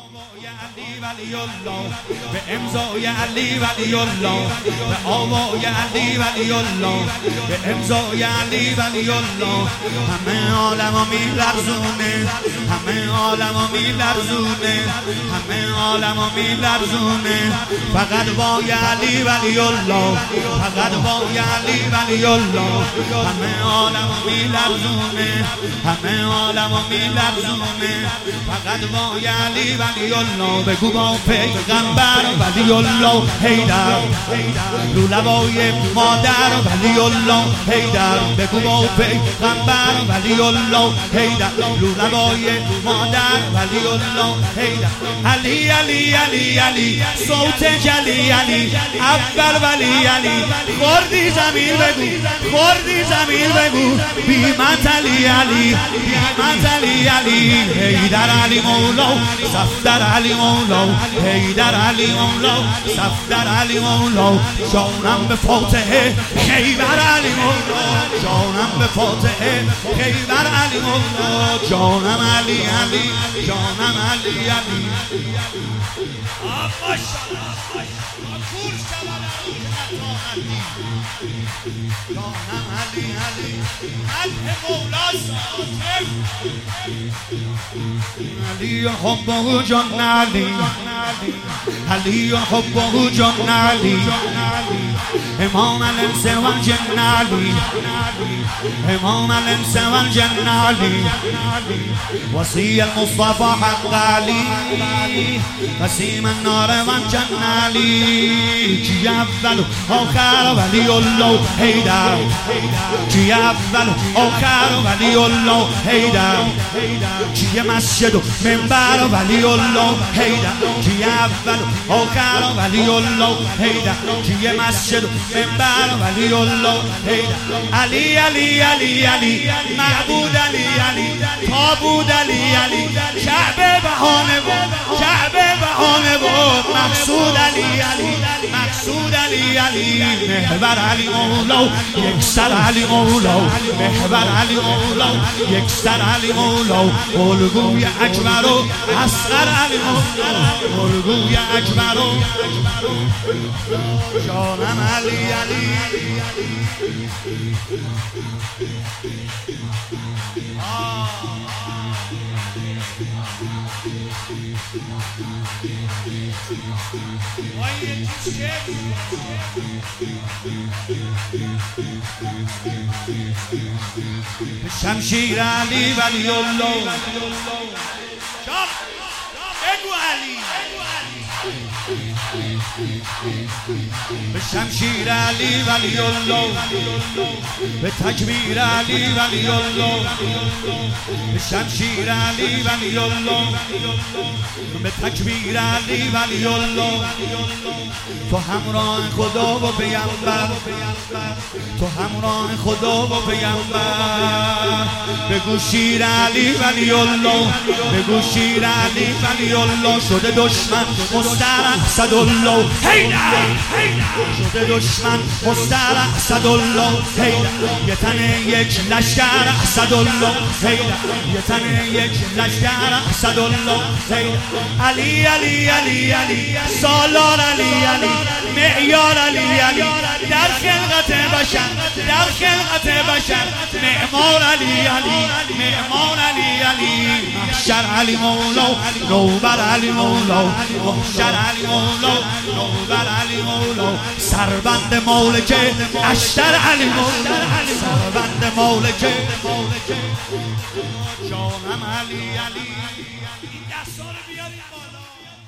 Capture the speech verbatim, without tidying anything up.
آوای علی ولی الله، به امضای علی ولی الله، به آوای علی ولی الله، به امضای علی ولی الله. همه عالمو میلرزونه، همه عالمو میلرزونه، همه عالمو میلرزونه. فقط وای علی ولی الله، فقط وای علی ولی الله. همه عالمو میلرزونه، همه عالمو میلرزونه. فقط وای علی ولی الله. بگو با پیغمبر ولی الله حیدر، رو لبای مادر ولی الله حیدر. بگو با پیغمبر ولی الله حیدر، رو لبای مادر ولی الله حیدر. علی علی علی علی صوت جلی علی، اول ولی علی. خوردی زمین بگو، خوردی زمین بگو. بیمت علی علی، بیمت علی علی. حیدر علی مولا، صفدر علی مولا، حیدر علی مولا، صفدر علی مولا. جانم به فاتحه خیبر علی مولا، جانم به فاتحه خیبر علی مولا. جانم علی علی، جانم علی علی. جانم علی علی، مدح مولا صادق. علی حبه جان علی، علی حبه جان علی. امام الانس والجن علی، امام الانس والجن علی. وصي المصطفى حق علي، قسيم النار والجنة علي. جي أول آخر ولي الله حيدر، جي أول آخر ولي الله حيدر. جي مسجد و منبر ولي الله حيدر، جي أول آخر ولي الله حيدر. جي مسجد و منبر ولي الله حيدر. علي علي علي علي، معبود علي علي، تابود علی علی. کعبه بهانه بود، کعبه بهانه بود. مقصود علی علی، مقصود علی علی. محور علی مولا، یک سر علی مولا، محور علی مولا، یک سر علی مولا. الگوی اکبر و اصغر علی مولا، الگوی اکبر و جانم علی علی. شمشیر علی ولی الله. بگو علی. به شمشیر علی ولی الله، به تکبیر علی ولی الله. به شمشیر علی ولی الله، به تکبیر علی ولی الله. تو همراه خدا و پیامبر، تو همراه خدا و پیامبر. بگو شیر علی ولی الله، بگو شیر علی ولی الله. شده دشمن مستر اسدالله حیدر، شده دشمن مستر اسدالله حیدر. یه تن یک لشکر اسدالله حیدر، یه تن یک لشکر اسدالله حیدر. علی علی علی علی، سالار علی علی، معیار علی علی. در خلقت بشر، در خلقت بشر. معمار علی علی، معمار علی علی. محشر علی مولا، نوبر علی مولا، محشر علی مولا، نوبر علی مولا. سربند مولکه اشتر علی مولا، سربند مولکه. جانم علی علی. این دستا رو بیارید بالا.